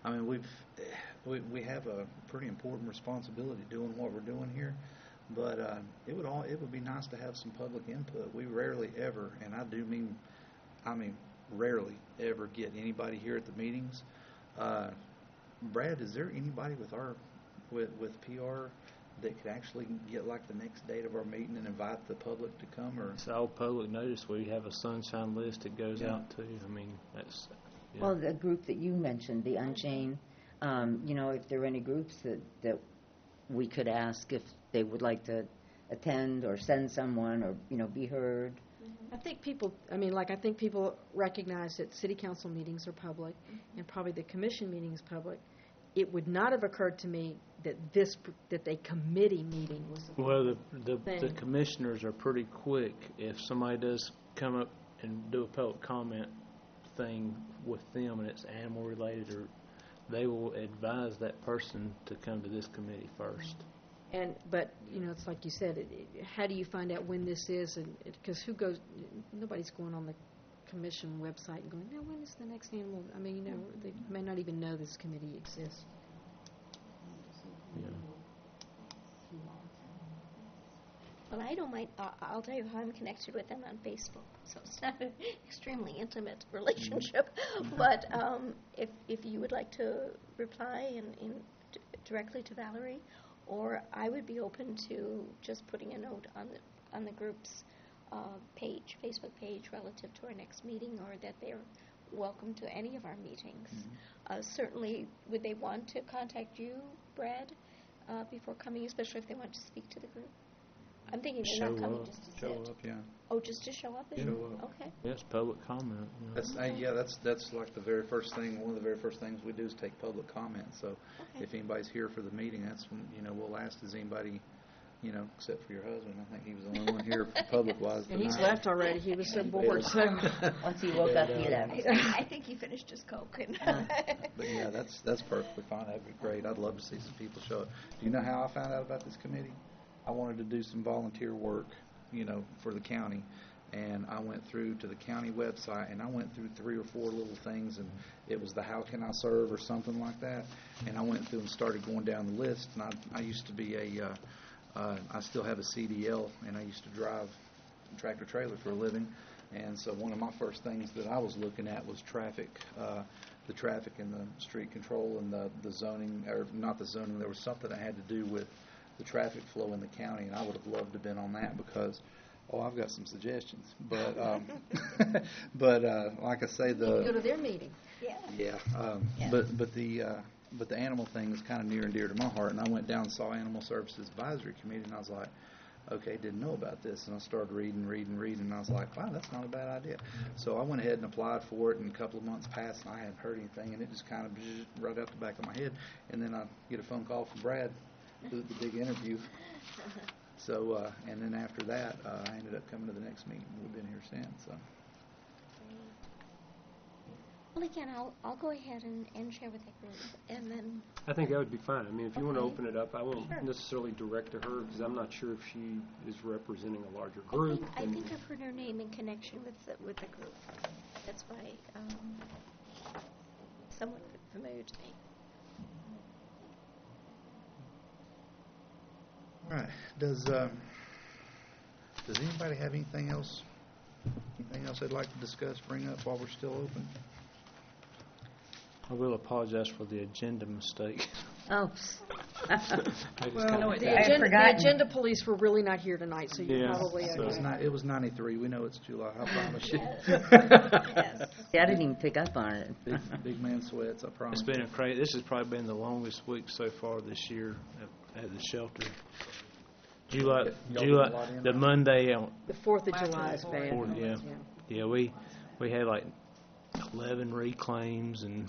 we have a pretty important responsibility doing what we're doing here, but it would be nice to have some public input. We rarely ever, and I mean rarely ever get anybody here at the meetings. Brad, is there anybody with PR that could actually get like the next date of our meeting and invite the public to come, or? It's all public notice. We have a sunshine list that goes Yeah. out to. I mean, that's. Yeah. Well, the group that you mentioned, the Unchained, if there are any groups that we could ask if they would like to attend or send someone or, be heard. I think people recognize that city council meetings are public, and probably the commission meeting is public. It would not have occurred to me that a committee meeting was a Well, the thing. commissioners are pretty quick. If somebody does come up and do a public comment thing with them and it's animal related, or they will advise that person to come to this committee first. But it's like you said. How do you find out when this is? And because nobody's going on the commission website and going, "Now, when is the next animal?" I mean, they may not even know this committee exists. Yeah. Well, I don't mind. I'll tell you how I'm connected with them on Facebook. So it's not an extremely intimate relationship. But if you would like to reply directly to Valerie, or I would be open to just putting a note on the group's Facebook page relative to our next meeting, or that they're welcome to any of our meetings. Certainly, would they want to contact you, Brad, before coming, especially if they want to speak to the group? I'm thinking they're not coming just to sit. Show up, yeah. Oh, just to show up? Show up. Okay. Yes, public comment. That's like the very first thing. One of the very first things we do is take public comment. So Okay. if anybody's here for the meeting, that's when we'll ask, does anybody, except for your husband. I think he was the only one here public-wise. And he's tonight. left already. He was so bored. So Once he woke up, he'd have. I think he finished his Coke. But yeah, that's perfectly fine. That'd be great. I'd love to see some people show up. Do you know how I found out about this committee? I wanted to do some volunteer work, for the county, and I went through to the county website, and I went through 3 or 4 little things, and it was the How Can I Serve or something like that, and I went through and started going down the list, and I used to be I still have a CDL, and I used to drive tractor trailer for a living, and so one of my first things that I was looking at was traffic, the traffic and the street control and the zoning, or not the zoning, there was something that had to do with the traffic flow in the county, and I would have loved to have been on that because, I've got some suggestions. But, like I say, go to their meeting. Yeah. But the animal thing is kind of near and dear to my heart, and I went down and saw Animal Services Advisory Committee, and I was like, okay, didn't know about this, and I started reading, and I was like, wow, that's not a bad idea. So I went ahead and applied for it, and a couple of months passed, and I hadn't heard anything, and it just kind of right out the back of my head, and then I get a phone call from Brad, the big interview. So, and then after that, I ended up coming to the next meeting. We've been here since. So. Well, again, I'll go ahead and share with that group, and then I think that would be fine. I mean, if you want to Okay. open it up, I won't Sure. necessarily direct to her because I'm not sure if she is representing a larger group. I and- think I've heard her name in connection with the group. That's why somewhat familiar to me. All right. Does anybody have anything else? Anything else they'd like to discuss, bring up while we're still open? I will apologize for the agenda mistake. Oh, I just Well, kinda- the forgotten. agenda police were really not here tonight, so you Yeah, probably so okay. It was 93. We know it's July. I promise you. Yes. see, I didn't even pick up on it. Big man sweats. I promise. It's been a crazy. This has probably been the longest week so far this year at the shelter. Y'all get a lot in? The Monday on. The 4th of July is bad. Yeah. Yeah, we had like 11 reclaims and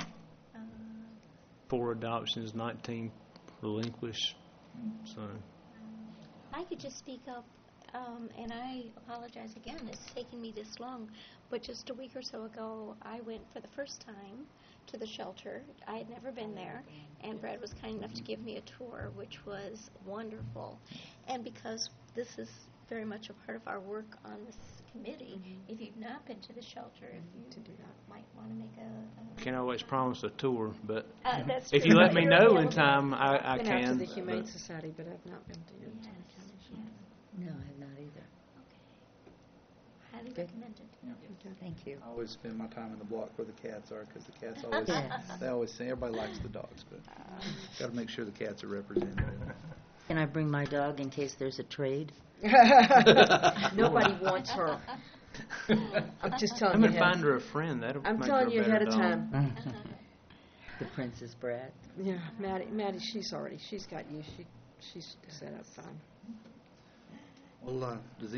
4 adoptions, 19 relinquished. So I could just speak up, and I apologize again, it's taken me this long, but just a week or so ago, I went for the first time to the shelter. I had never been there, and Brad was kind enough to give me a tour, which was wonderful. And because this is very much a part of our work on this committee, if you've not been to the shelter, if you might want to make a can't always promise a tour, but that's if true. you let me You're know in available. time, I I've been out to can. the Humane but- Society, but I've not been to the County Commission. No, I have not either. Highly Good. recommended. Thank you. I always spend my time in the block where the cats are because the cats always, Yes. they always say everybody likes the dogs, but got to make sure the cats are represented. Can I bring my dog in case there's a trade? Nobody wants her. I'm just telling Come you. and find her a friend. That'll I'm make telling her you a better ahead of dog. time. The Princess Brat. Yeah, Maddie, she's got you. She's set up fine. Well, does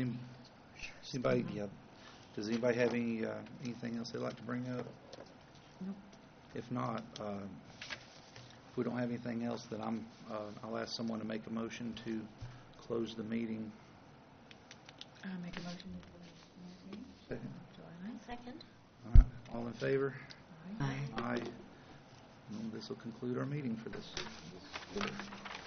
anybody have anything else they'd like to bring up? No. If not, if we don't have anything else, then I'll ask someone to make a motion to close the meeting. Make a motion. Second. Second. All right. All in favor? Aye. Aye. And this will conclude our meeting for this.